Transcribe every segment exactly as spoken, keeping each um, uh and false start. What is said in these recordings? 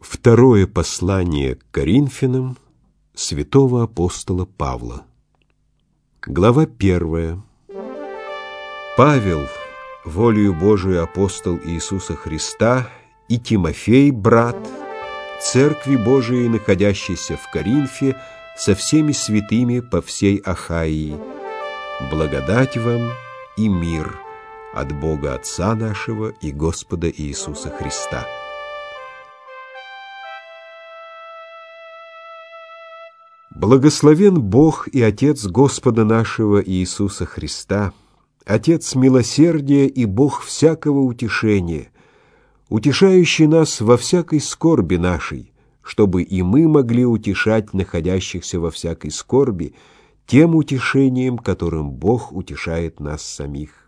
Второе послание к Коринфянам святого апостола Павла. Глава первая. Павел, волею Божию апостол Иисуса Христа, и Тимофей, брат, Церкви Божией, находящейся в Коринфе, со всеми святыми по всей Ахаии. Благодать вам и мир от Бога Отца нашего и Господа Иисуса Христа. Благословен Бог и Отец Господа нашего Иисуса Христа, Отец милосердия и Бог всякого утешения, утешающий нас во всякой скорби нашей, чтобы и мы могли утешать находящихся во всякой скорби тем утешением, которым Бог утешает нас самих.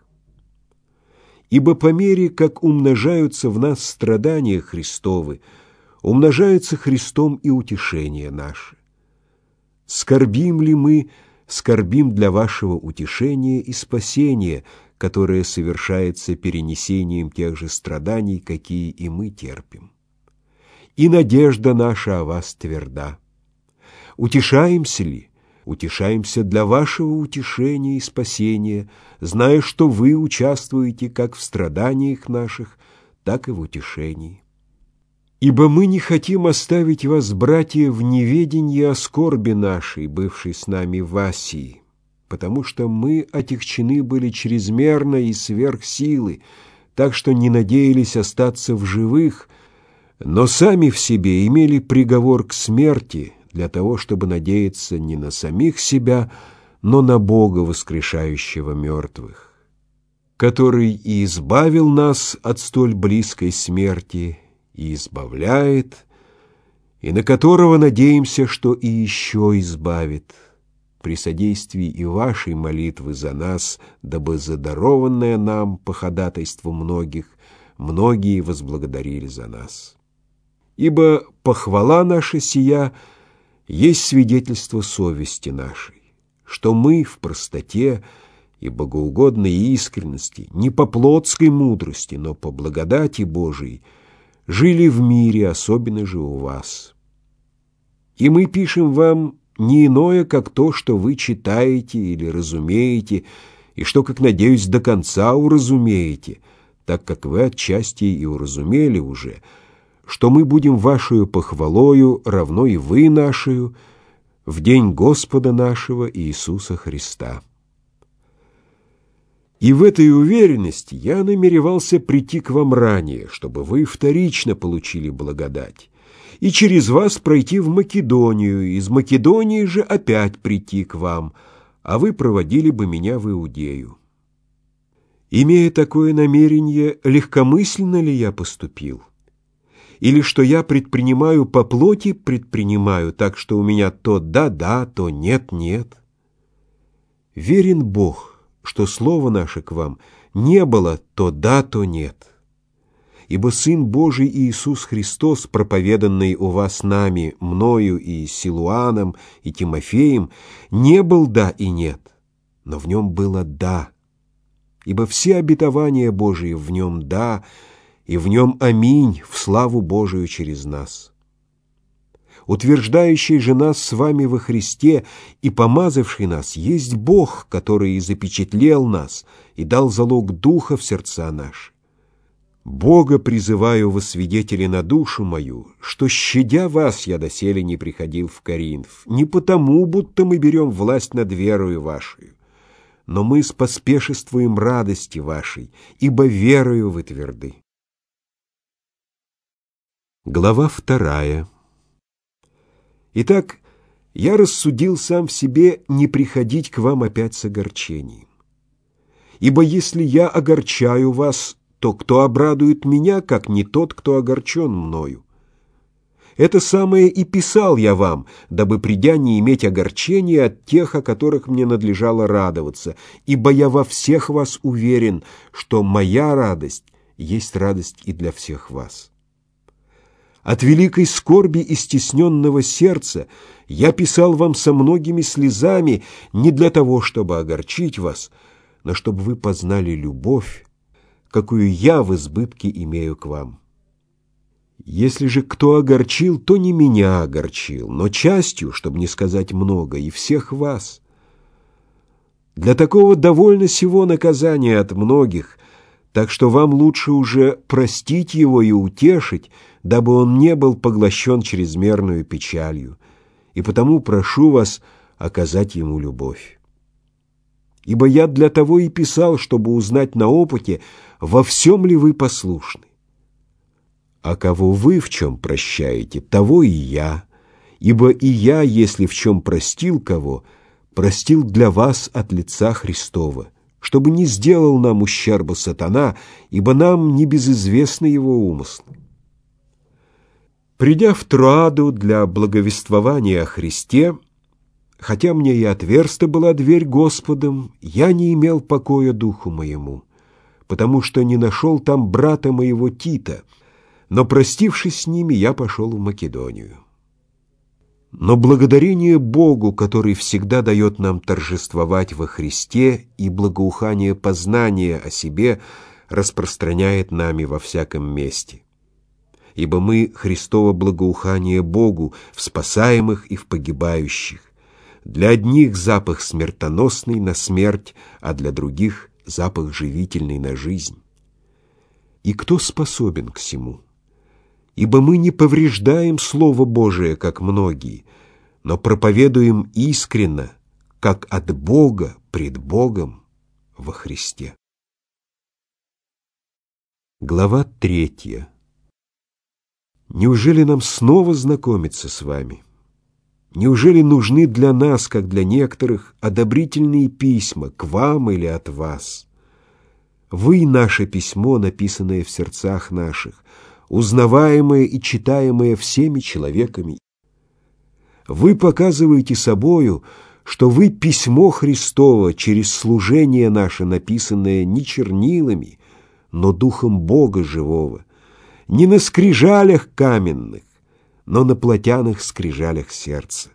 Ибо по мере, как умножаются в нас страдания Христовы, умножается Христом и утешение наше. Скорбим ли мы, скорбим для вашего утешения и спасения, которое совершается перенесением тех же страданий, какие и мы терпим. И надежда наша о вас тверда. Утешаемся ли? Утешаемся для вашего утешения и спасения, зная, что вы участвуете как в страданиях наших, так и в утешении. Ибо мы не хотим оставить вас, братья, в неведении о скорби нашей, бывшей с нами в Асии, потому что мы отягчены были чрезмерно и сверх силы, так что не надеялись остаться в живых, но сами в себе имели приговор к смерти для того, чтобы надеяться не на самих себя, но на Бога, воскрешающего мертвых, который и избавил нас от столь близкой смерти, и избавляет, и на которого надеемся, что и еще избавит, при содействии и вашей молитвы за нас, дабы задарованное нам по ходатайству многих, многие возблагодарили за нас. Ибо похвала наша сия есть свидетельство совести нашей, что мы в простоте и богоугодной искренности, не по плотской мудрости, но по благодати Божией, жили в мире, особенно же у вас. И мы пишем вам не иное, как то, что вы читаете или разумеете, и что, как надеюсь, до конца уразумеете, так как вы отчасти и уразумели уже, что мы будем вашею похвалою, равно и вы нашею, в день Господа нашего Иисуса Христа. И в этой уверенности я намеревался прийти к вам ранее, чтобы вы вторично получили благодать, и через вас пройти в Македонию, из Македонии же опять прийти к вам, а вы проводили бы меня в Иудею. Имея такое намерение, легкомысленно ли я поступил? Или что я предпринимаю по плоти, предпринимаю так, что у меня то да-да, то нет-нет? Верен Бог, что слово наше к вам не было то да, то нет. Ибо Сын Божий Иисус Христос, проповеданный у вас нами, мною и Силуаном, и Тимофеем, не был да и нет, но в нем было да. Ибо все обетования Божии в нем да, и в нем аминь в славу Божию через нас. Утверждающий же нас с вами во Христе и помазавший нас есть Бог, который и запечатлел нас и дал залог Духа в сердца наши. Бога призываю во свидетели на душу мою, что, щадя вас, я доселе не приходил в Коринф, не потому, будто мы берем власть над верою вашей, но мы споспешествуем радости вашей, ибо верою вы тверды. Глава вторая. Итак, я рассудил сам в себе не приходить к вам опять с огорчением. Ибо если я огорчаю вас, то кто обрадует меня, как не тот, кто огорчен мною? Это самое и писал я вам, дабы, придя, не иметь огорчения от тех, о которых мне надлежало радоваться, ибо я во всех вас уверен, что моя радость есть радость и для всех вас. От великой скорби и стесненного сердца я писал вам со многими слезами не для того, чтобы огорчить вас, но чтобы вы познали любовь, какую я в избытке имею к вам. Если же кто огорчил, то не меня огорчил, но частью, чтобы не сказать много, и всех вас. Для такого довольно сего наказания от многих, так что вам лучше уже простить его и утешить, дабы он не был поглощен чрезмерную печалью, и потому прошу вас оказать ему любовь. Ибо я для того и писал, чтобы узнать на опыте, во всем ли вы послушны. А кого вы в чем прощаете, того и я, ибо и я, если в чем простил кого, простил для вас от лица Христова, чтобы не сделал нам ущерба сатана, ибо нам не безызвестны его умыслы. Придя в Троаду для благовествования о Христе, хотя мне и отверста была дверь Господом, я не имел покоя духу моему, потому что не нашел там брата моего Тита, но, простившись с ними, я пошел в Македонию. Но благодарение Богу, который всегда дает нам торжествовать во Христе, и благоухание познания о себе распространяет нами во всяком месте. Ибо мы Христово благоухание Богу в спасаемых и в погибающих. Для одних запах смертоносный на смерть, а для других запах живительный на жизнь. И кто способен к сему? Ибо мы не повреждаем Слово Божие, как многие, но проповедуем искренно, как от Бога пред Богом во Христе. Глава третья. Неужели нам снова знакомиться с вами? Неужели нужны для нас, как для некоторых, одобрительные письма к вам или от вас? Вы — наше письмо, написанное в сердцах наших, узнаваемое и читаемое всеми человеками. Вы показываете собою, что вы письмо Христово через служение наше, написанное не чернилами, но Духом Бога живого, не на скрижалях каменных, но на плотяных скрижалях сердца.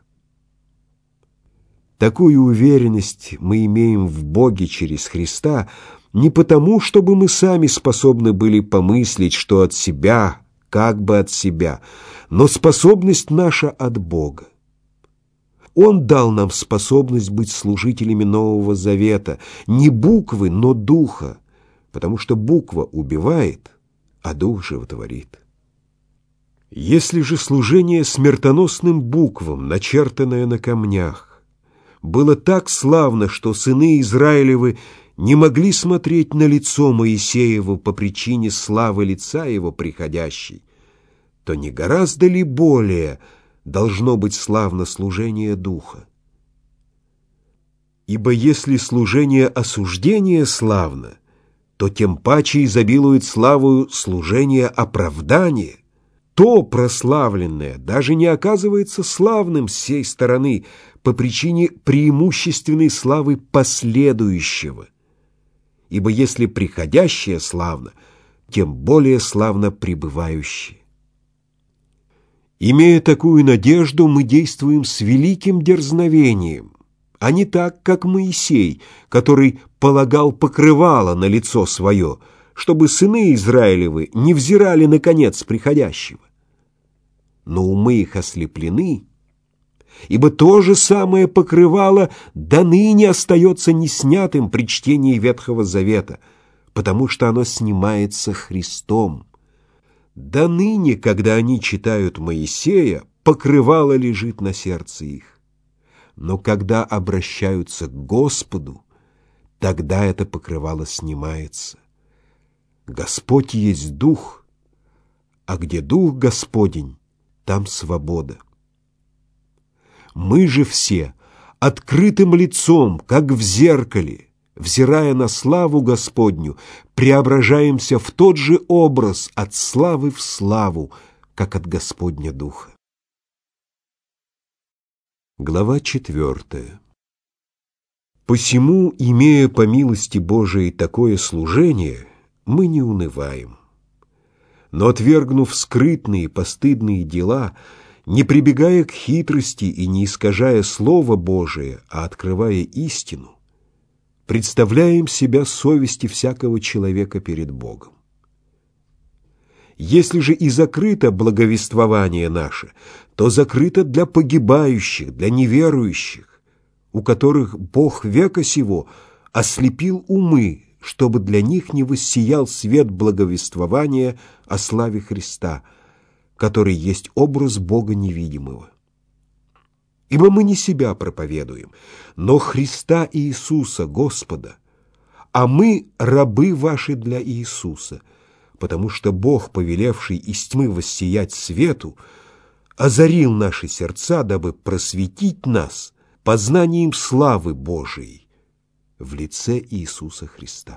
Такую уверенность мы имеем в Боге через Христа, не потому, чтобы мы сами способны были помыслить, что от себя, как бы от себя, но способность наша от Бога. Он дал нам способность быть служителями Нового Завета, не буквы, но духа, потому что буква убивает, а дух животворит. Если же служение смертоносным буквам, начертанное на камнях, было так славно, что сыны Израилевы не могли смотреть на лицо Моисеева по причине славы лица его приходящей, то не гораздо ли более должно быть славно служение Духа? Ибо если служение осуждения славно, то тем паче изобилует славою служение оправдания. То прославленное даже не оказывается славным с сей стороны по причине преимущественной славы последующего. Ибо если приходящее славно, тем более славно пребывающее. Имея такую надежду, мы действуем с великим дерзновением, а не так, как Моисей, который полагал покрывало на лицо свое, чтобы сыны Израилевы не взирали на конец приходящего. Но умы их ослеплены, ибо то же самое покрывало до ныне остается неснятым при чтении Ветхого Завета, потому что оно снимается Христом. До ныне, когда они читают Моисея, покрывало лежит на сердце их. Но когда обращаются к Господу, тогда это покрывало снимается. Господь есть Дух, а где Дух Господень, там свобода. Мы же все открытым лицом, как в зеркале, взирая на славу Господню, преображаемся в тот же образ от славы в славу, как от Господня Духа. Глава четвертая. Посему, имея по милости Божией такое служение, мы не унываем. Но, отвергнув скрытные постыдные дела, не прибегая к хитрости и не искажая Слово Божие, а открывая истину, представляем себя совести всякого человека перед Богом. Если же и закрыто благовествование наше, то закрыто для погибающих, для неверующих, у которых Бог века сего ослепил умы, чтобы для них не воссиял свет благовествования о славе Христа, который есть образ Бога невидимого. Ибо мы не себя проповедуем, но Христа Иисуса, Господа, а мы рабы ваши для Иисуса, потому что Бог, повелевший из тьмы воссиять свету, озарил наши сердца, дабы просветить нас познанием славы Божией в лице Иисуса Христа.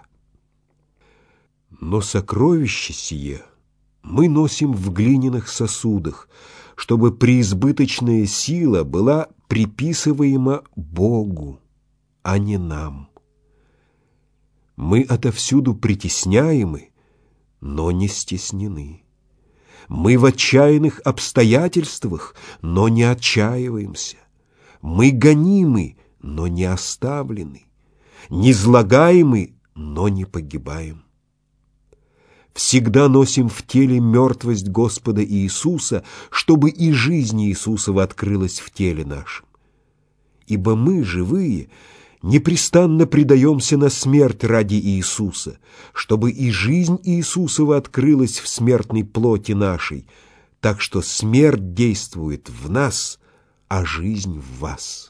Но сокровище сие мы носим в глиняных сосудах, чтобы преизбыточная сила была приписываема Богу, а не нам. Мы отовсюду притесняемы, но не стеснены. Мы в отчаянных обстоятельствах, но не отчаиваемся. Мы гонимы, но не оставлены. Низлагаемы, но не погибаем. Всегда носим в теле мертвость Господа Иисуса, чтобы и жизнь Иисусова открылась в теле нашем. Ибо мы, живые, непрестанно предаемся на смерть ради Иисуса, чтобы и жизнь Иисусова открылась в смертной плоти нашей, так что смерть действует в нас, а жизнь в вас.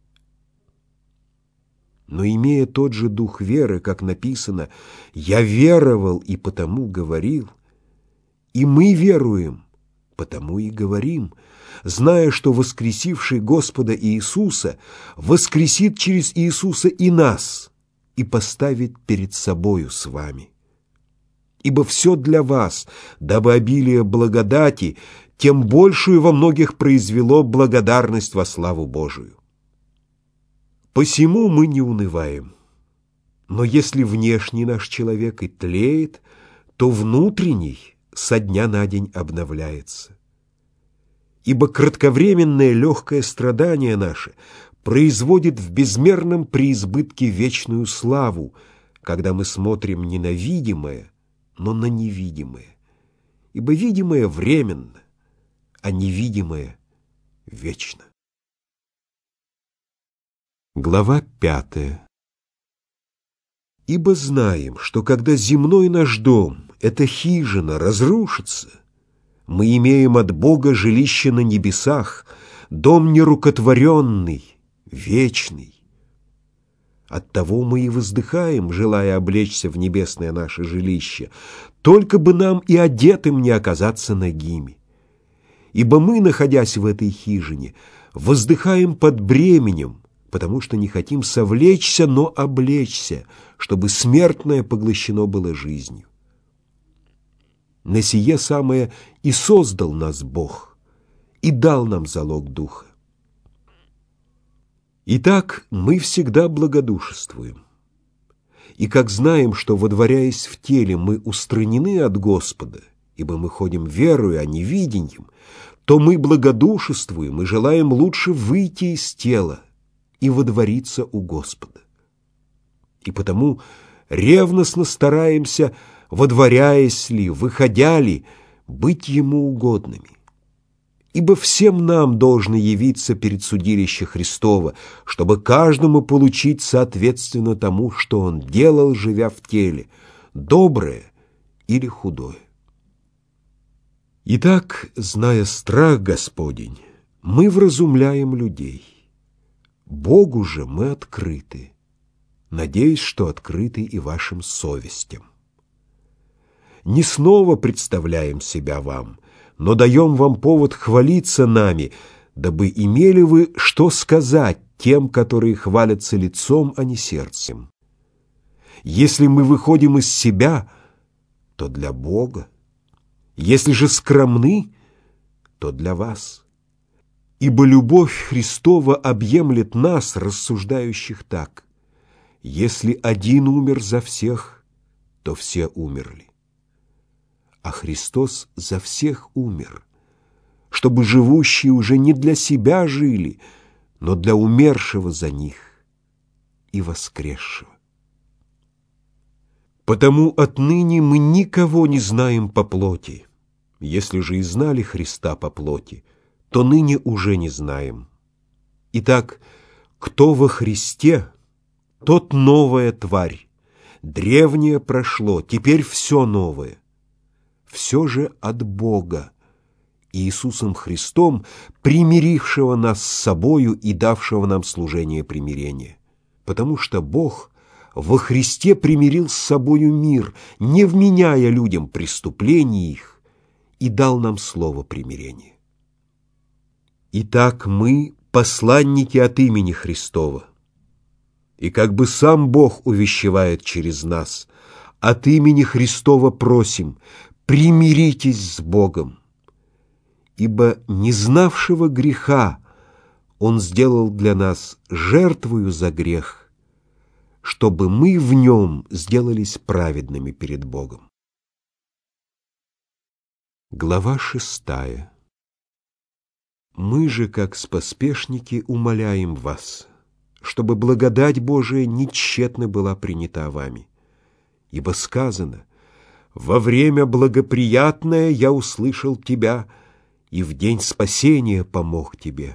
Но имея тот же дух веры, как написано, «Я веровал и потому говорил», и мы веруем, потому и говорим, зная, что воскресивший Господа Иисуса воскресит через Иисуса и нас и поставит перед собою с вами. Ибо все для вас, дабы обилие благодати, тем большую во многих произвело благодарность во славу Божию. Посему мы не унываем. Но если внешний наш человек и тлеет, то внутренний со дня на день обновляется. Ибо кратковременное легкое страдание наше производит в безмерном преизбытке вечную славу, когда мы смотрим не на видимое, но на невидимое. Ибо видимое временно, а невидимое вечно. Глава пятая. Ибо знаем, что когда земной наш дом, эта хижина, разрушится, мы имеем от Бога жилище на небесах, дом нерукотворенный, вечный. Оттого мы и воздыхаем, желая облечься в небесное наше жилище, только бы нам и одетым не оказаться нагими. Ибо мы, находясь в этой хижине, воздыхаем под бременем, потому что не хотим совлечься, но облечься, чтобы смертное поглощено было жизнью. На сие самое и создал нас Бог, и дал нам залог Духа. Итак, мы всегда благодушествуем. И как знаем, что, водворяясь в теле, мы устранены от Господа, ибо мы ходим верою, а не виденьем, то мы благодушествуем и желаем лучше выйти из тела и водвориться у Господа. И потому ревностно стараемся, водворяясь ли, выходя ли, быть Ему угодными. Ибо всем нам должно явиться перед судилище Христово, чтобы каждому получить соответственно тому, что он делал, живя в теле, доброе или худое. Итак, зная страх Господень, мы вразумляем людей. Богу же мы открыты, надеюсь, что открыты и вашим совестям. Не снова представляем себя вам, но даем вам повод хвалиться нами, дабы имели вы что сказать тем, которые хвалятся лицом, а не сердцем. Если мы выходим из себя, то для Бога, если же скромны, то для вас. Ибо любовь Христова объемлет нас, рассуждающих так: если один умер за всех, то все умерли. А Христос за всех умер, чтобы живущие уже не для себя жили, но для умершего за них и воскресшего. Потому отныне мы никого не знаем по плоти. Если же и знали Христа по плоти, то ныне уже не знаем. Итак, кто во Христе, тот новая тварь. Древнее прошло, теперь все новое. Все же от Бога, Иисусом Христом, примирившего нас с собою и давшего нам служение примирения. Потому что Бог во Христе примирил с собою мир, не вменяя людям преступлений их, и дал нам слово примирения. Итак, мы посланники от имени Христова, и как бы сам Бог увещевает через нас, от имени Христова просим: примиритесь с Богом, ибо не знавшего греха Он сделал для нас жертвою за грех, чтобы мы в Нем сделались праведными перед Богом. Глава шестая. Мы же, как споспешники, умоляем вас, чтобы благодать Божия нетщетно была принята вами. Ибо сказано: «Во время благоприятное я услышал тебя, и в день спасения помог тебе».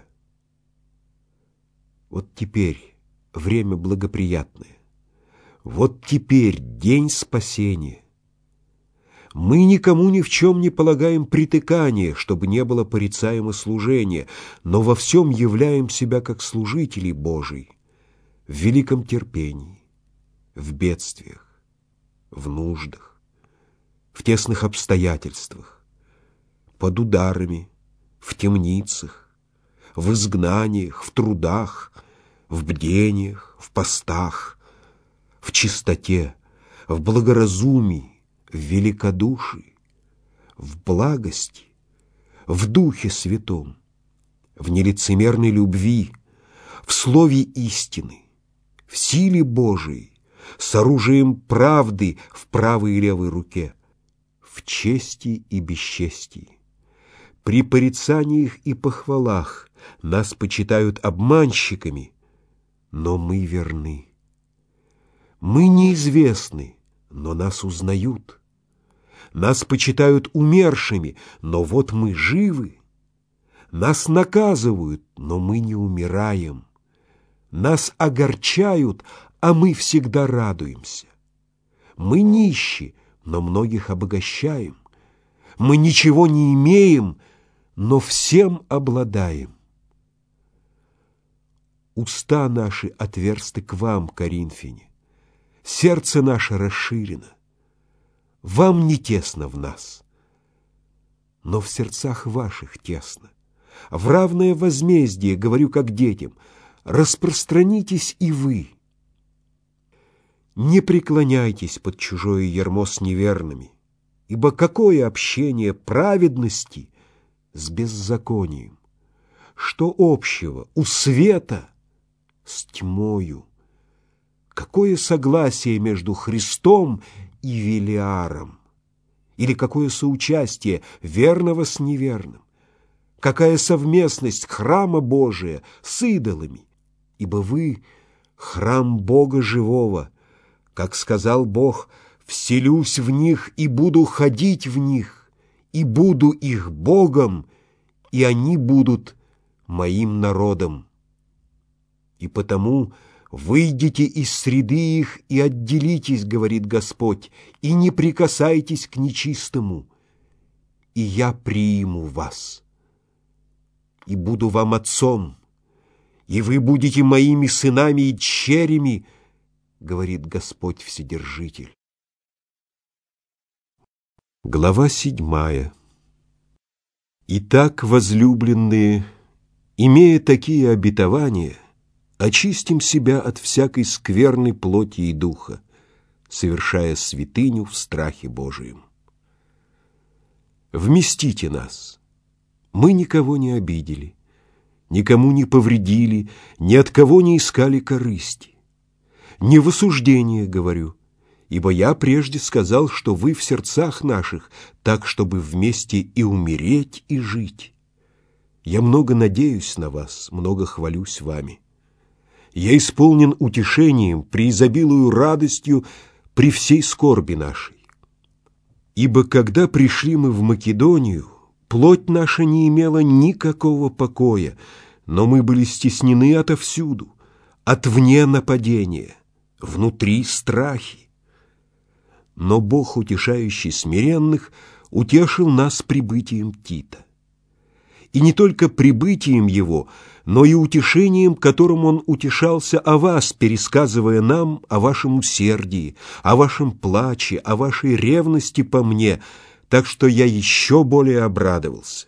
Вот теперь время благоприятное, вот теперь день спасения. Мы никому ни в чем не полагаем притыкания, чтобы не было порицаемо служения, но во всем являем себя как служители Божии, в великом терпении, в бедствиях, в нуждах, в тесных обстоятельствах, под ударами, в темницах, в изгнаниях, в трудах, в бдениях, в постах, в чистоте, в благоразумии, в великодушии, в благости, в Духе Святом, в нелицемерной любви, в слове истины, в силе Божией, с оружием правды в правой и левой руке, в чести и бесчестии. При порицаниях и похвалах нас почитают обманщиками, но мы верны. Мы неизвестны, но нас узнают. Нас почитают умершими, но вот мы живы. Нас наказывают, но мы не умираем. Нас огорчают, а мы всегда радуемся. Мы нищи, но многих обогащаем. Мы ничего не имеем, но всем обладаем. Уста наши отверсты к вам, коринфяне, сердце наше расширено. Вам не тесно в нас, но в сердцах ваших тесно. В равное возмездие, говорю как детям, распространитесь и вы. Не преклоняйтесь под чужое ярмо с неверными, ибо какое общение праведности с беззаконием? Что общего у света с тьмою? Какое согласие между Христом и Велиаром? Или какое соучастие верного с неверным? Какая совместность храма Божия с идолами? Ибо вы — храм Бога живого. Как сказал Бог: «Вселюсь в них и буду ходить в них, и буду их Богом, и они будут моим народом». И потому выйдите из среды их и отделитесь, говорит Господь, и не прикасайтесь к нечистому, и я приму вас, и буду вам отцом, и вы будете моими сынами и дщерями, говорит Господь Вседержитель. Глава седьмая. Итак, возлюбленные, имея такие обетования, очистим себя от всякой скверной плоти и духа, совершая святыню в страхе Божием. Вместите нас. Мы никого не обидели, никому не повредили, ни от кого не искали корысти. Не в осуждение говорю, ибо я прежде сказал, что вы в сердцах наших, так, чтобы вместе и умереть, и жить. Я много надеюсь на вас, много хвалюсь вами. Я исполнен утешением, преизобилую радостью при всей скорби нашей. Ибо когда пришли мы в Македонию, плоть наша не имела никакого покоя, но мы были стеснены отовсюду, отвне нападения, внутри страхи. Но Бог, утешающий смиренных, утешил нас прибытием Тита. И не только прибытием его, но и утешением, которым он утешался о вас, пересказывая нам о вашем усердии, о вашем плаче, о вашей ревности по мне, так что я еще более обрадовался.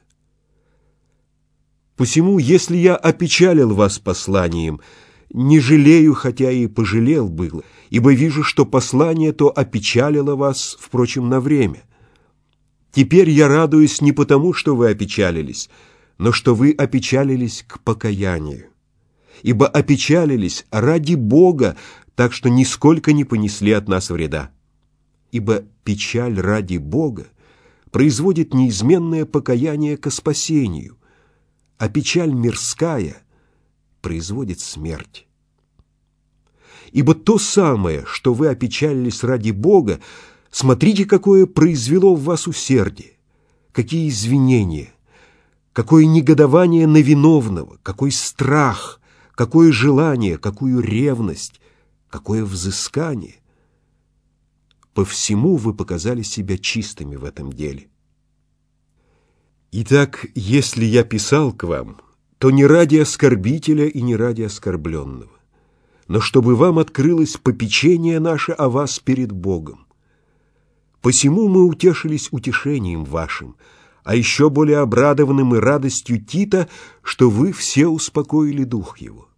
Посему, если я опечалил вас посланием, не жалею, хотя и пожалел было, ибо вижу, что послание то опечалило вас, впрочем, на время. Теперь я радуюсь не потому, что вы опечалились, но что вы опечалились к покаянию. Ибо опечалились ради Бога, так что нисколько не понесли от нас вреда. Ибо печаль ради Бога производит неизменное покаяние ко спасению, а печаль мирская производит смерть. Ибо то самое, что вы опечалились ради Бога, смотрите, какое произвело в вас усердие, какие извинения, какое негодование на виновного, какой страх, какое желание, какую ревность, какое взыскание. По всему вы показали себя чистыми в этом деле. Итак, если я писал к вам, то не ради оскорбителя и не ради оскорбленного, но чтобы вам открылось попечение наше о вас перед Богом. Посему мы утешились утешением вашим, а еще более обрадованным и радостью Тита, что вы все успокоили дух его.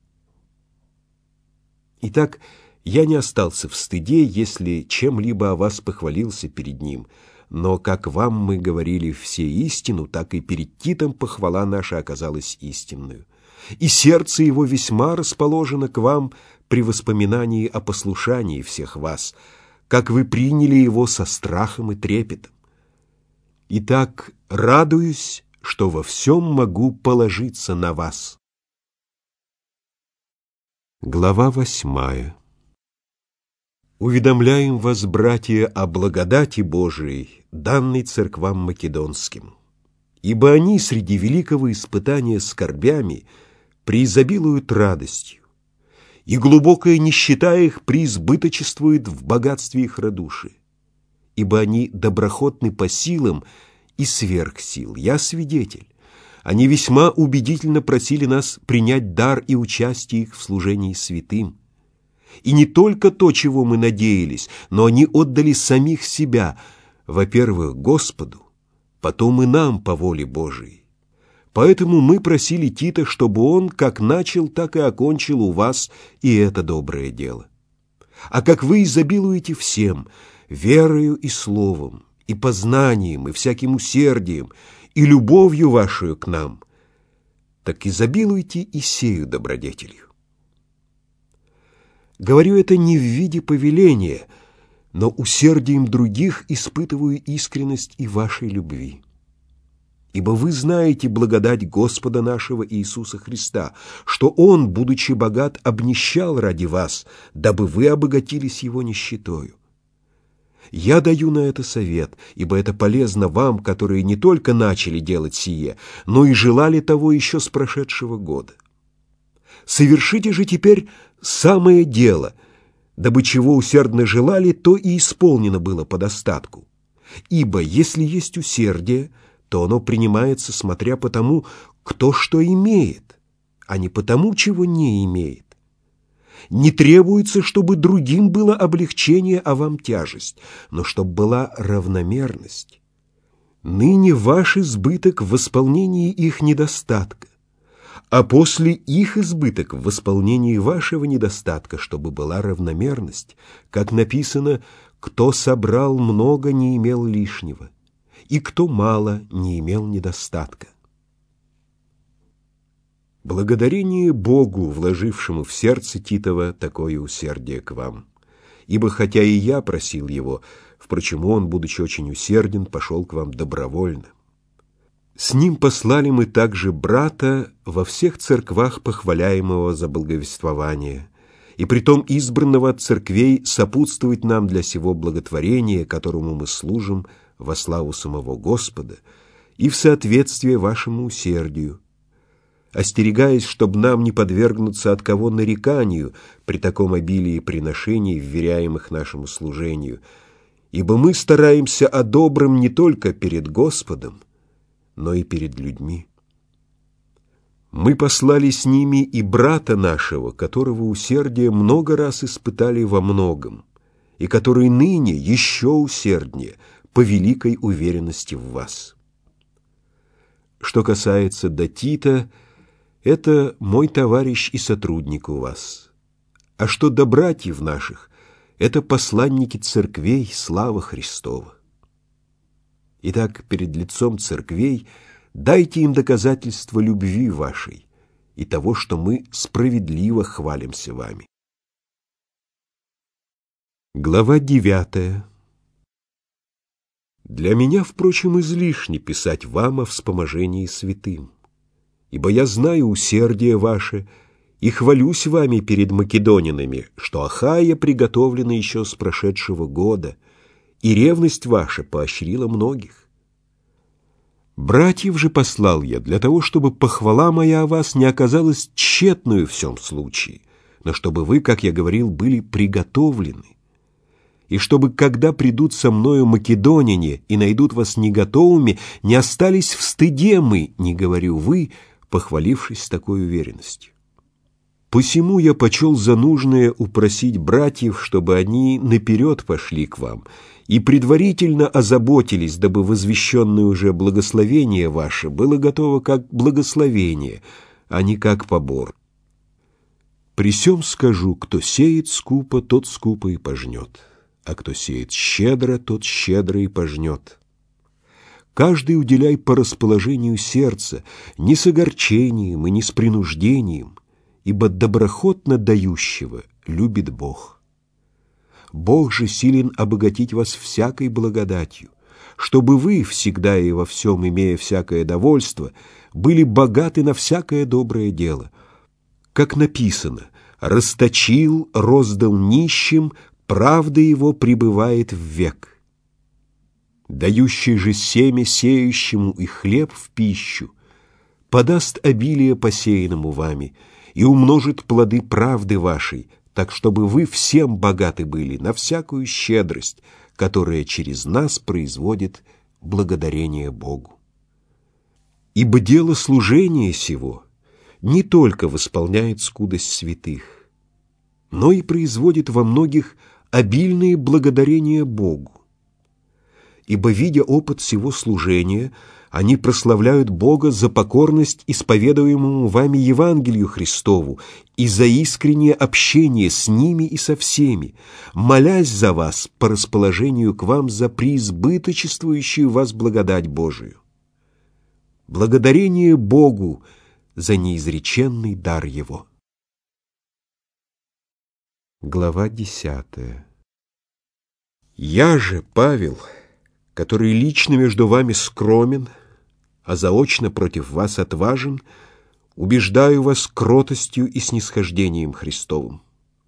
Итак, я не остался в стыде, если чем-либо о вас похвалился перед ним, но как вам мы говорили все истину, так и перед Титом похвала наша оказалась истинную. И сердце его весьма расположено к вам при воспоминании о послушании всех вас, как вы приняли его со страхом и трепетом. Итак, радуюсь, что во всем могу положиться на вас. Глава восьмая. Уведомляем вас, братья, о благодати Божией, данной церквам македонским. Ибо они среди великого испытания скорбями преизобилуют радостью, и глубокая нищета их преизбыточествует в богатстве их радушия. Ибо они доброхотны по силам и сверх сил. Я свидетель. Они весьма убедительно просили нас принять дар и участие их в служении святым. И не только то, чего мы надеялись, но они отдали самих себя, во-первых, Господу, потом и нам по воле Божией. Поэтому мы просили Тита, чтобы он как начал, так и окончил у вас и это доброе дело. А как вы изобилуете всем, верою и словом, и познанием, и всяким усердием, и любовью вашу к нам, так изобилуйте и сею добродетелью. Говорю это не в виде повеления, но усердием других испытываю искренность и вашей любви. Ибо вы знаете благодать Господа нашего Иисуса Христа, что Он, будучи богат, обнищал ради вас, дабы вы обогатились Его нищетою. Я даю на это совет, ибо это полезно вам, которые не только начали делать сие, но и желали того еще с прошедшего года. Совершите же теперь самое дело, дабы чего усердно желали, то и исполнено было по достатку. Ибо если есть усердие, то оно принимается, смотря по тому, кто что имеет, а не по тому, чего не имеет. Не требуется, чтобы другим было облегчение, а вам тяжесть, но чтобы была равномерность. Ныне ваш избыток в восполнении их недостатка, а после их избыток в восполнении вашего недостатка, чтобы была равномерность, как написано: «Кто собрал много, не имел лишнего, и кто мало, не имел недостатка». Благодарение Богу, вложившему в сердце Титова такое усердие к вам. Ибо хотя и я просил его, впрочем, он, будучи очень усерден, пошел к вам добровольно. С ним послали мы также брата во всех церквах, похваляемого за благовествование, и притом избранного от церквей сопутствовать нам для сего благотворения, которому мы служим во славу самого Господа и в соответствие вашему усердию, остерегаясь, чтобы нам не подвергнуться от кого нареканию при таком обилии приношений, вверяемых нашему служению, ибо мы стараемся о добром не только перед Господом, но и перед людьми. Мы послали с ними и брата нашего, которого усердие много раз испытали во многом, и который ныне еще усерднее по великой уверенности в вас. Что касается до Тита, это мой товарищ и сотрудник у вас. А что до братьев наших, это посланники церквей, слава Христова. Итак, перед лицом церквей дайте им доказательство любви вашей и того, что мы справедливо хвалимся вами. Глава девятая. Для меня, впрочем, излишне писать вам о вспоможении святым, ибо я знаю усердие ваше и хвалюсь вами перед македонянами, что Ахайя приготовлена еще с прошедшего года, и ревность ваша поощрила многих. Братьев же послал я для того, чтобы похвала моя о вас не оказалась тщетную в всем случае, но чтобы вы, как я говорил, были приготовлены, и чтобы, когда придут со мною македоняне и найдут вас не готовыми, не остались в стыде мы, не говорю вы, похвалившись с такой уверенностью. Посему я почел за нужное упросить братьев, чтобы они наперед пошли к вам и предварительно озаботились, дабы возвещенное уже благословение ваше было готово как благословение, а не как побор. При сем скажу, кто сеет скупо, тот скупо и пожнет, а кто сеет щедро, тот щедро и пожнет. Каждый уделяй по расположению сердца, не с огорчением и не с принуждением, ибо доброхотно дающего любит Бог. Бог же силен обогатить вас всякой благодатью, чтобы вы, всегда и во всем имея всякое довольство, были богаты на всякое доброе дело. Как написано: «Расточил, роздал нищим, правда его пребывает в век». Дающий же семя сеющему и хлеб в пищу подаст обилие посеянному вами и умножит плоды правды вашей, так чтобы вы всем богаты были на всякую щедрость, которая через нас производит благодарение Богу. Ибо дело служения сего не только восполняет скудость святых, но и производит во многих обильные благодарения Богу. Ибо, видя опыт сего служения, они прославляют Бога за покорность исповедуемому вами Евангелию Христову и за искреннее общение с ними и со всеми, молясь за вас по расположению к вам за преизбыточествующую вас благодать Божию. Благодарение Богу за неизреченный дар Его. Глава десятая. Я же, Павел, который лично между вами скромен, а заочно против вас отважен, убеждаю вас кротостью и снисхождением Христовым.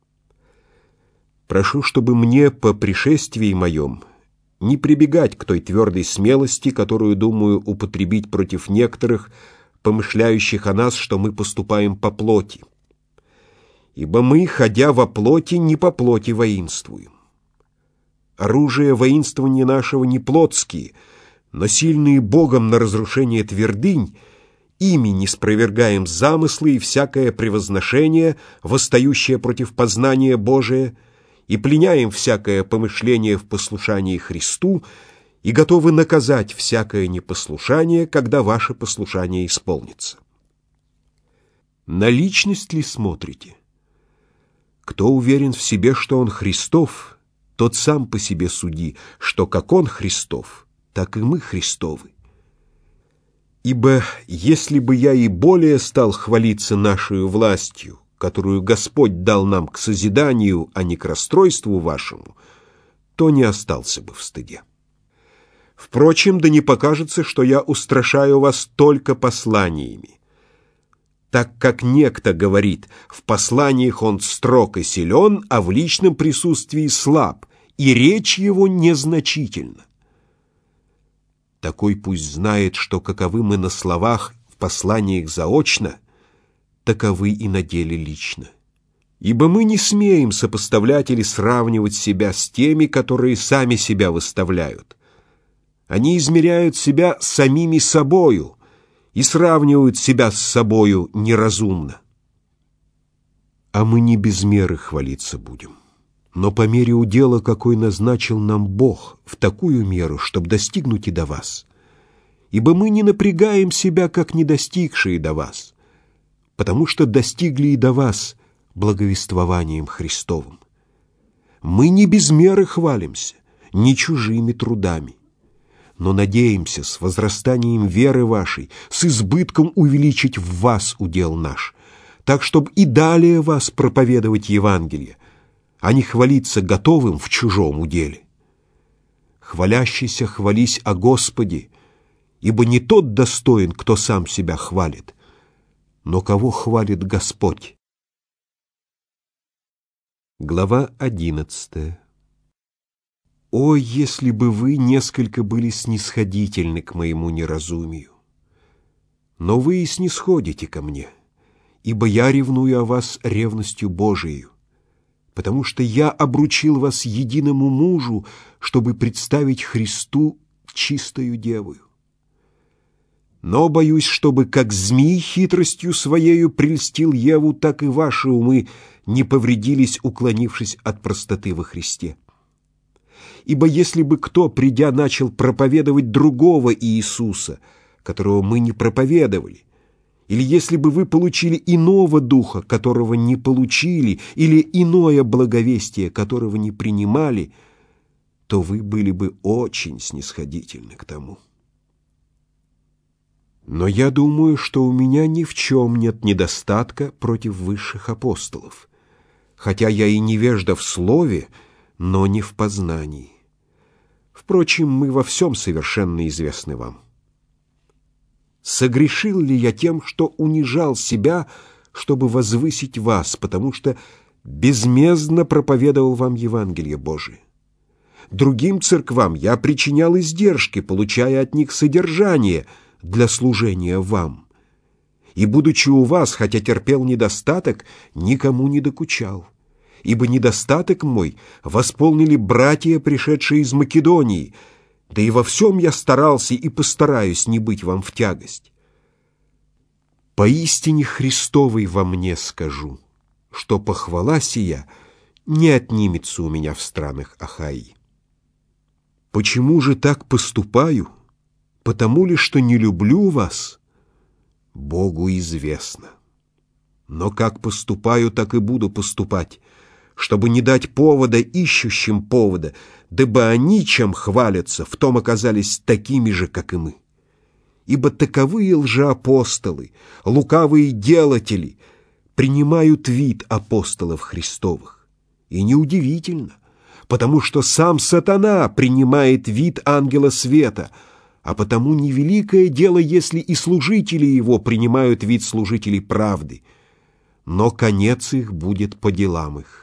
Прошу, чтобы мне по пришествии моем не прибегать к той твердой смелости, которую думаю употребить против некоторых, помышляющих о нас, что мы поступаем по плоти. Ибо мы, ходя во плоти, не по плоти воинствуем. Оружие воинствования нашего не плотские, но сильные Богом на разрушение твердынь, ими не спровергаем замыслы и всякое превозношение, восстающее против познания Божия, и пленяем всякое помышление в послушании Христу, и готовы наказать всякое непослушание, когда ваше послушание исполнится. На личность ли смотрите? Кто уверен в себе, что он Христов, тот сам по себе суди, что как он Христов, так и мы Христовы. Ибо если бы я и более стал хвалиться нашей властью, которую Господь дал нам к созиданию, а не к расстройству вашему, то не остался бы в стыде. Впрочем, да не покажется, что я устрашаю вас только посланиями. Так как некто говорит, в посланиях он строг и силен, а в личном присутствии слаб, и речь его незначительна. такой пусть знает, что каковы мы на словах в посланиях заочно, таковы и на деле лично. Ибо мы не смеем сопоставлять или сравнивать себя с теми, которые сами себя выставляют. Они измеряют себя самими собою и сравнивают себя с собою неразумно. А мы не без меры хвалиться будем, но по мере удела, какой назначил нам Бог, в такую меру, чтобы достигнуть и до вас. Ибо мы не напрягаем себя, как не достигшие до вас, потому что достигли и до вас благовествованием Христовым. Мы не без меры хвалимся, не чужими трудами, но надеемся с возрастанием веры вашей, с избытком увеличить в вас удел наш, так, чтобы и далее вас проповедовать Евангелие, а не хвалиться готовым в чужом уделе. Хвалящийся хвались о Господе, ибо не тот достоин, кто сам себя хвалит, но кого хвалит Господь. Глава одиннадцатая. О, если бы вы несколько были снисходительны к моему неразумию! Но вы и снисходите ко мне, ибо я ревную о вас ревностью Божией, потому что я обручил вас единому мужу, чтобы представить Христу чистою девою. Но боюсь, чтобы как змей хитростью своею прельстил Еву, так и ваши умы не повредились, уклонившись от простоты во Христе. Ибо если бы кто, придя, начал проповедовать другого Иисуса, которого мы не проповедовали, или если бы вы получили иного духа, которого не получили, или иное благовестие, которого не принимали, то вы были бы очень снисходительны к тому. Но я думаю, что у меня ни в чем нет недостатка против высших апостолов, хотя я и невежда в слове, но не в познании. Впрочем, мы во всем совершенно известны вам. Согрешил ли я тем, что унижал себя, чтобы возвысить вас, потому что безмездно проповедовал вам Евангелие Божие? Другим церквам я причинял издержки, получая от них содержание для служения вам. И, будучи у вас, хотя терпел недостаток, никому не докучал. Ибо недостаток мой восполнили братья, пришедшие из Македонии, да и во всем я старался и постараюсь не быть вам в тягость. Поистине Христовой во мне скажу, что похвала сия не отнимется у меня в странах Ахаи. Почему же так поступаю? Потому ли, что не люблю вас? Богу известно. Но как поступаю, так и буду поступать, чтобы не дать повода ищущим повода, дабы они, чем хвалятся, в том оказались такими же, как и мы. Ибо таковые лжеапостолы, лукавые делатели, принимают вид апостолов Христовых. И неудивительно, потому что сам сатана принимает вид ангела света, а потому невеликое дело, если и служители его принимают вид служителей правды, но конец их будет по делам их.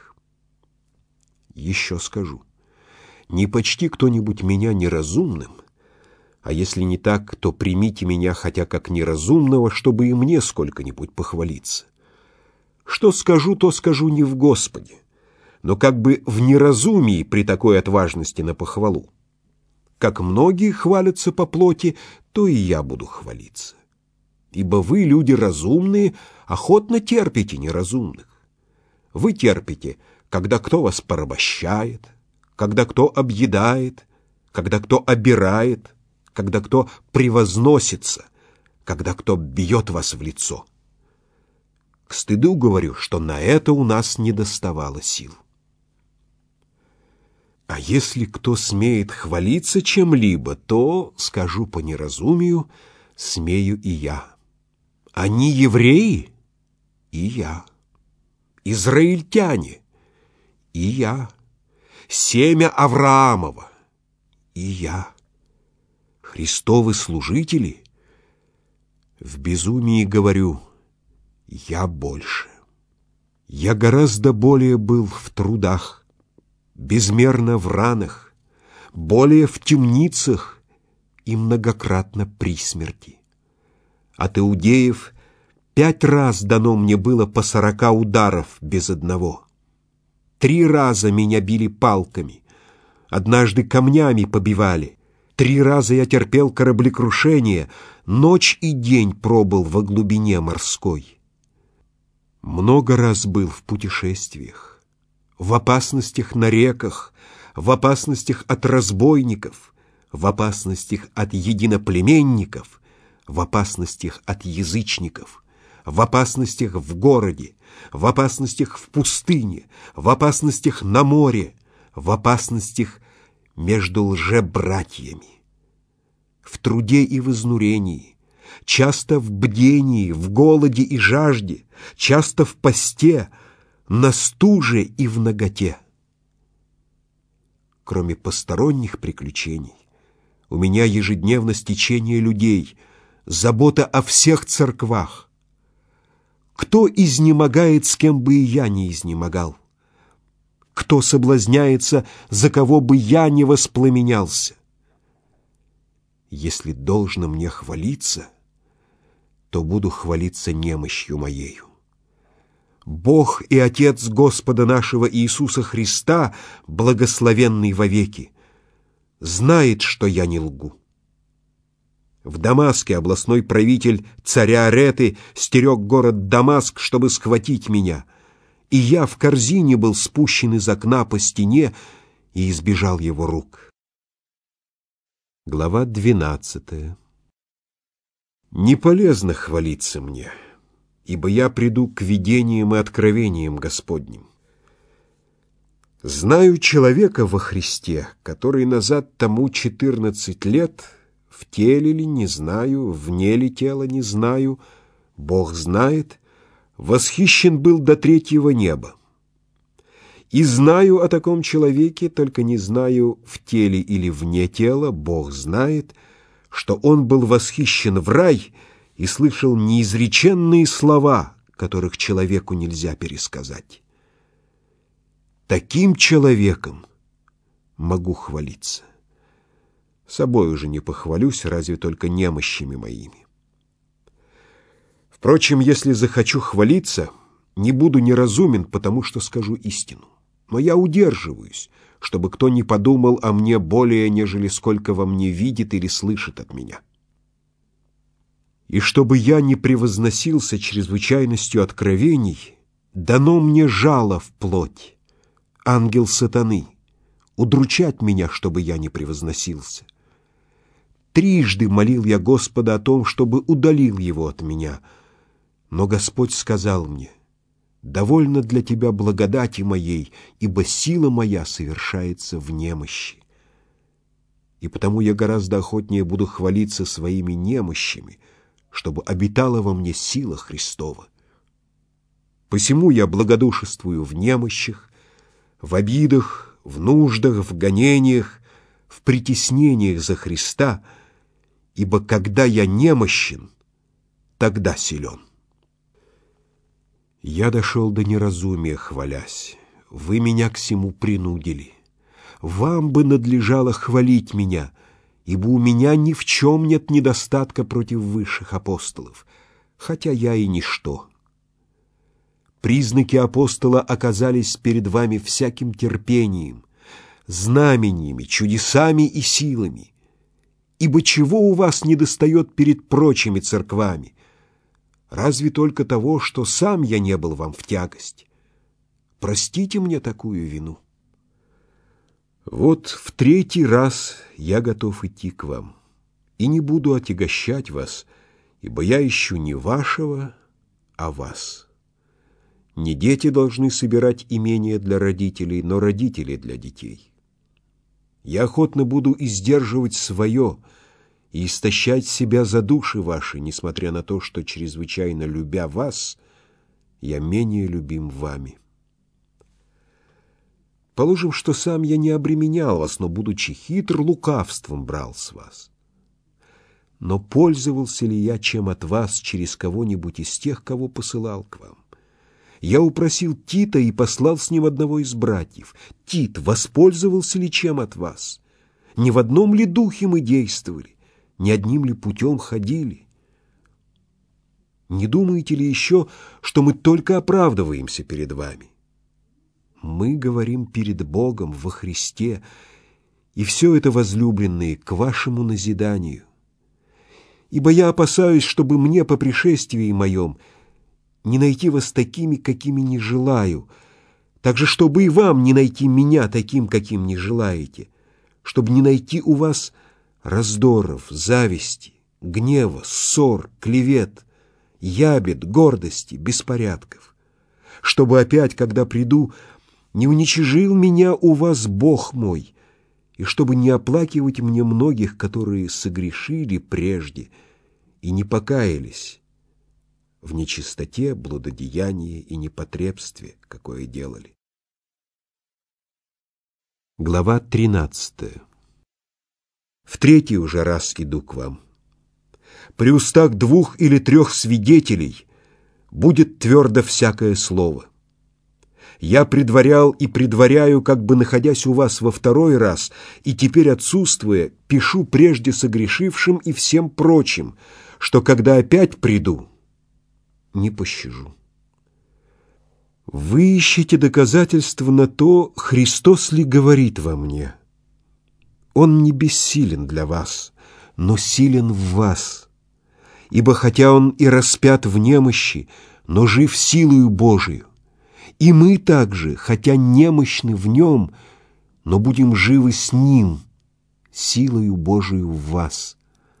Еще скажу, не почти кто-нибудь меня неразумным, а если не так, то примите меня хотя как неразумного, чтобы и мне сколько-нибудь похвалиться. Что скажу, то скажу не в Господе, но как бы в неразумии при такой отважности на похвалу. Как многие хвалятся по плоти, то и я буду хвалиться. Ибо вы, люди разумные, охотно терпите неразумных. Вы терпите, когда кто вас порабощает, когда кто объедает, когда кто обирает, когда кто превозносится, когда кто бьет вас в лицо. К стыду говорю, что на это у нас недоставало сил. А если кто смеет хвалиться чем-либо, то, скажу по неразумию, смею и я. Они евреи? И я. Израильтяне? И я. Семя Авраамова? И я. Христовы служители? В безумии говорю, я больше. Я гораздо более был в трудах, безмерно в ранах, более в темницах и многократно при смерти. От иудеев пять раз дано мне было по сорока ударов без одного. Три раза меня били палками, однажды камнями побивали. Три раза я терпел кораблекрушение, ночь и день пробыл во глубине морской. Много раз был в путешествиях, в опасностях на реках, в опасностях от разбойников, в опасностях от единоплеменников, в опасностях от язычников, в опасностях в городе, в опасностях в пустыне, в опасностях на море, в опасностях между лжебратьями, в труде и в изнурении, часто в бдении, в голоде и жажде, часто в посте, на стуже и в наготе. Кроме посторонних приключений, у меня ежедневно стечение людей, забота о всех церквах. Кто изнемогает, с кем бы и я не изнемогал? Кто соблазняется, за кого бы я не воспламенялся? Если должно мне хвалиться, то буду хвалиться немощью моею. Бог и Отец Господа нашего Иисуса Христа, благословенный вовеки, знает, что я не лгу. В Дамаске областной правитель царя Ареты стерег город Дамаск, чтобы схватить меня, и я в корзине был спущен из окна по стене и избежал его рук. Глава двенадцатая. Не полезно хвалиться мне, ибо я приду к видениям и откровениям Господним. Знаю человека во Христе, который назад тому четырнадцать лет, в теле ли не знаю, вне ли тела не знаю, Бог знает, восхищен был до третьего неба. И знаю о таком человеке, только не знаю, в теле или вне тела, Бог знает, что он был восхищен в рай и слышал неизреченные слова, которых человеку нельзя пересказать. Таким человеком могу хвалиться. Собой уже не похвалюсь, разве только немощами моими. Впрочем, если захочу хвалиться, не буду неразумен, потому что скажу истину. Но я удерживаюсь, чтобы кто не подумал о мне более, нежели сколько во мне видит или слышит от меня. И чтобы я не превозносился чрезвычайностью откровений, дано мне жало в плоть, ангел сатаны, удручать меня, чтобы я не превозносился. Трижды молил я Господа о том, чтобы удалил его от меня, но Господь сказал мне: «Довольно для тебя благодати моей, ибо сила моя совершается в немощи». И потому я гораздо охотнее буду хвалиться своими немощами, чтобы обитала во мне сила Христова. Посему я благодушествую в немощах, в обидах, в нуждах, в гонениях, в притеснениях за Христа, ибо когда я немощен, тогда силен. Я дошел до неразумия, хвалясь. Вы меня к сему принудили. Вам бы надлежало хвалить меня, ибо у меня ни в чем нет недостатка против высших апостолов, хотя я и ничто. Признаки апостола оказались перед вами всяким терпением, знамениями, чудесами и силами. Ибо чего у вас недостает перед прочими церквами? Разве только того, что сам я не был вам в тягость. Простите мне такую вину. Вот в третий раз я готов идти к вам, и не буду отягощать вас, ибо я ищу не вашего, а вас. Не дети должны собирать имения для родителей, но родители для детей. Я охотно буду издерживать свое и истощать себя за души ваши, несмотря на то, что, чрезвычайно любя вас, я менее любим вами. Положим, что сам я не обременял вас, но, будучи хитр, лукавством брал с вас. Но пользовался ли я чем от вас через кого-нибудь из тех, кого посылал к вам? Я упросил Тита и послал с ним одного из братьев. Тит воспользовался ли чем от вас? Не в одном ли духе мы действовали? не одним ли путем ходили? Не думаете ли еще, что мы только оправдываемся перед вами? Мы говорим перед Богом во Христе, и все это, возлюбленные, к вашему назиданию. Ибо я опасаюсь, чтобы мне по пришествии моем не найти вас такими, какими не желаю, также чтобы и вам не найти меня таким, каким не желаете, чтобы не найти у вас раздоров, зависти, гнева, ссор, клевет, ябед, гордости, беспорядков, чтобы опять, когда приду, не уничижил меня у вас Бог мой, и чтобы не оплакивать мне многих, которые согрешили прежде и не покаялись в нечистоте, блудодеянии и непотребстве, какое делали. Глава тринадцатая. В третий уже раз иду к вам. При устах двух или трех свидетелей будет твердо всякое слово. Я предварял и предваряю, как бы находясь у вас во второй раз, и теперь, отсутствуя, пишу прежде согрешившим и всем прочим, что, когда опять приду, не пощажу. Вы ищете доказательства на то, Христос ли говорит во мне. Он не бессилен для вас, но силен в вас. Ибо хотя Он и распят в немощи, но жив силою Божию. И мы также, хотя немощны в Нем, но будем живы с Ним, силою Божию в вас.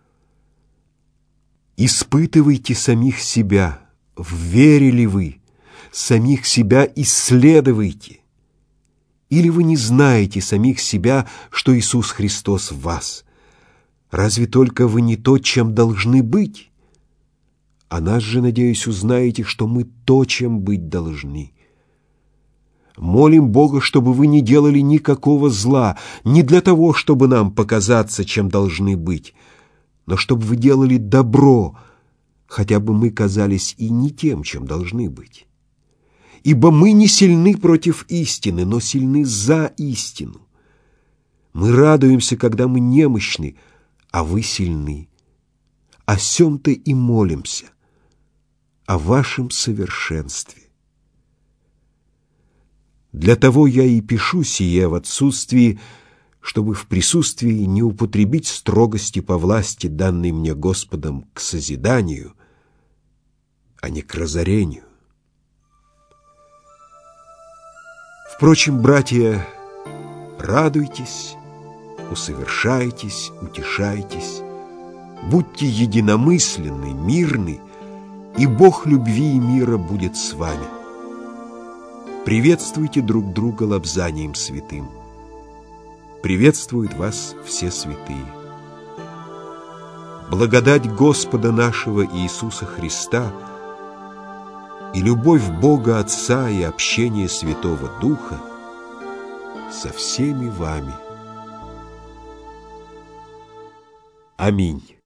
Испытывайте самих себя, в вере ли вы, самих себя исследуйте. Или вы не знаете самих себя, что Иисус Христос в вас? Разве только вы не то, чем должны быть? А нас же, надеюсь, узнаете, что мы то, чем быть должны. Молим Бога, чтобы вы не делали никакого зла, не для того, чтобы нам показаться, чем должны быть, но чтобы вы делали добро, хотя бы мы казались и не тем, чем должны быть. Ибо мы не сильны против истины, но сильны за истину. Мы радуемся, когда мы немощны, а вы сильны. О сем-то и молимся, о вашем совершенстве. Для того я и пишу сие в отсутствии, чтобы в присутствии не употребить строгости по власти, данной мне Господом к созиданию, а не к разорению. Впрочем, братья, радуйтесь, усовершайтесь, утешайтесь, будьте единомысленны, мирны, и Бог любви и мира будет с вами. Приветствуйте друг друга лобзанием святым. Приветствуют вас все святые. Благодать Господа нашего Иисуса Христа и любовь Бога Отца и общение Святого Духа со всеми вами. Аминь.